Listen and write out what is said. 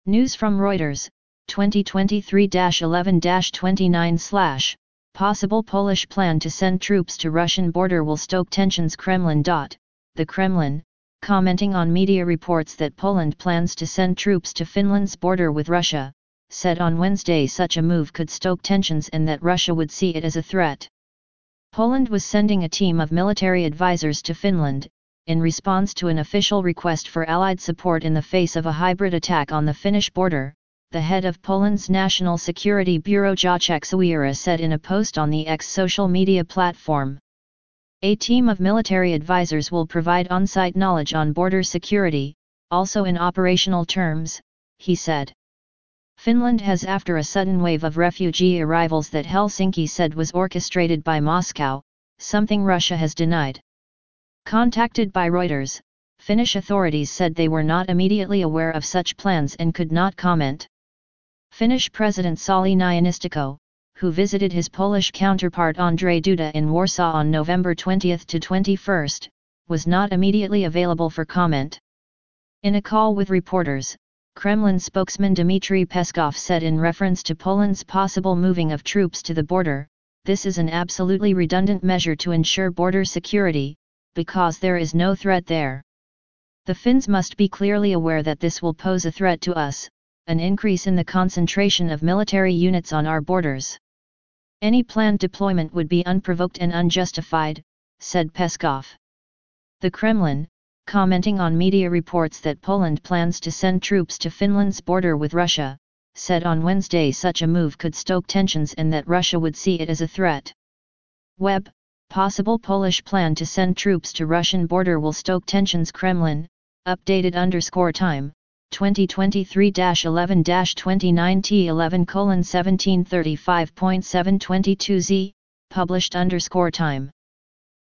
News from Reuters, 2023-11-29/. Possible Polish plan to send troops to Russian border will stoke tensions. Kremlin. The Kremlin, commenting on media reports that Poland plans to send troops to Finland's border with Russia, said on Wednesday such a move could stoke tensions and that Russia would see it as a threat. Poland was sending a team of military advisors to Finland, in response to an official request for Allied support in the face of a hybrid attack on the Finnish border, the head of Poland's National Security Bureau Jacek Sawira said in a post on the X social media platform. A team of military advisors will provide on-site knowledge on border security, also in operational terms, he said. Finland has, after a sudden wave of refugee arrivals that Helsinki said was orchestrated by Moscow, something Russia has denied. Contacted by Reuters, Finnish authorities said they were not immediately aware of such plans and could not comment. Finnish President Sauli Niinisto, who visited his Polish counterpart Andrzej Duda in Warsaw on November 20 to 21, was not immediately available for comment. In a call with reporters, Kremlin spokesman Dmitry Peskov said in reference to Poland's possible moving of troops to the border, "This is an absolutely redundant measure to ensure border security, because there is no threat there. The Finns must be clearly aware that this will pose a threat to us, an increase in the concentration of military units on our borders. Any planned deployment would be unprovoked and unjustified," said Peskov. The Kremlin, commenting on media reports that Poland plans to send troops to Finland's border with Russia, said on Wednesday such a move could stoke tensions and that Russia would see it as a threat. Web, possible Polish plan to send troops to Russian border will stoke tensions. Kremlin, updated_time, 2023-11-29 T11:1735.722 Z, published_time.